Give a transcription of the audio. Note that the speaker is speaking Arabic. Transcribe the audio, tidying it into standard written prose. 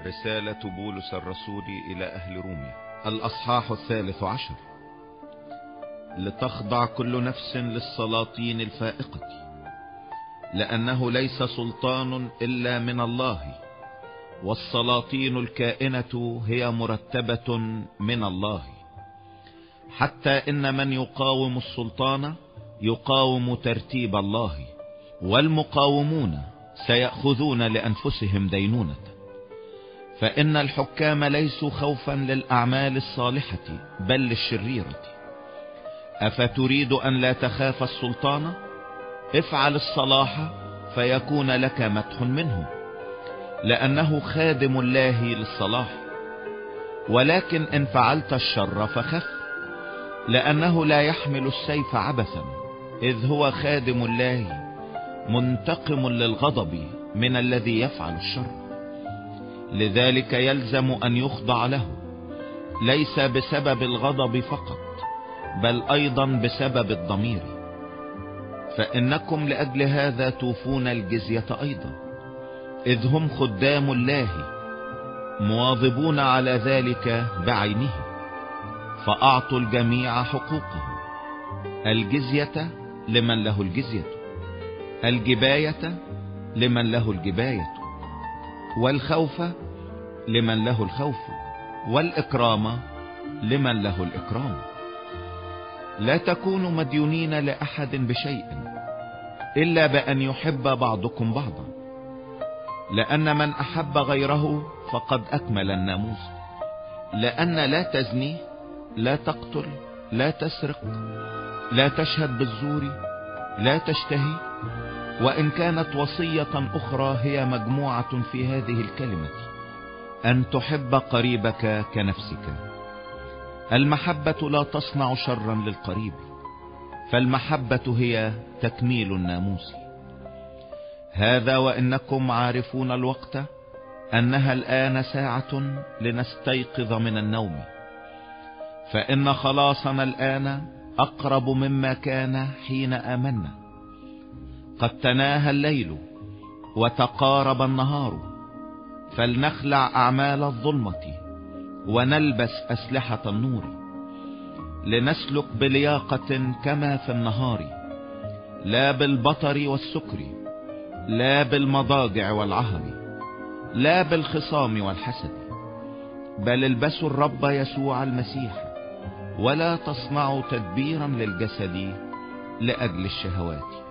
رسالة بولس الرسول إلى أهل روميا، الأصحاح 13. لتخضع كل نفس للسلاطين الفائقة، لأنه ليس سلطان إلا من الله، والسلاطين الكائنة هي مرتبة من الله. حتى إن من يقاوم السلطان يقاوم ترتيب الله، والمقاومون سيأخذون لأنفسهم دينونة. فإن الحكام ليسوا خوفا للأعمال الصالحة بل للشريرة. أفتريد أن لا تخاف السلطان؟ افعل الصلاح فيكون لك مدح منه، لأنه خادم الله للصلاح. ولكن إن فعلت الشر فخف، لأنه لا يحمل السيف عبثا، إذ هو خادم الله منتقم للغضب من الذي يفعل الشر. لذلك يلزم أن يخضع له، ليس بسبب الغضب فقط بل أيضا بسبب الضمير. فإنكم لأجل هذا توفون الجزية أيضا، إذ هم خدام الله مواظبون على ذلك بعينه. فأعطوا الجميع حقوقه، الجزية لمن له الجزية، الجباية لمن له الجباية، والخوف لمن له الخوف، والإكرام لمن له الإكرام. لا تكونوا مديونين لأحد بشيء إلا بأن يحب بعضكم بعضا، لأن من أحب غيره فقد أكمل الناموس. لأن لا تزني، لا تقتل، لا تسرق، لا تشهد بالزور، لا تشتهي. وإن كانت وصية أخرى هي مجموعة في هذه الكلمة: أن تحب قريبك كنفسك. المحبة لا تصنع شرا للقريب، فالمحبة هي تكميل الناموس. هذا وإنكم عارفون الوقت، أنها الآن ساعة لنستيقظ من النوم، فإن خلاصنا الآن أقرب مما كان حين آمنا. قد تناهى الليل وتقارب النهار، فلنخلع أعمال الظلمة ونلبس أسلحة النور، لنسلك بلياقة كما في النهار، لا بالبطر والسكر، لا بالمضاجع والعهر، لا بالخصام والحسد، بل البسوا الرب يسوع المسيح، ولا تصنعوا تدبيرا للجسد لأجل الشهوات.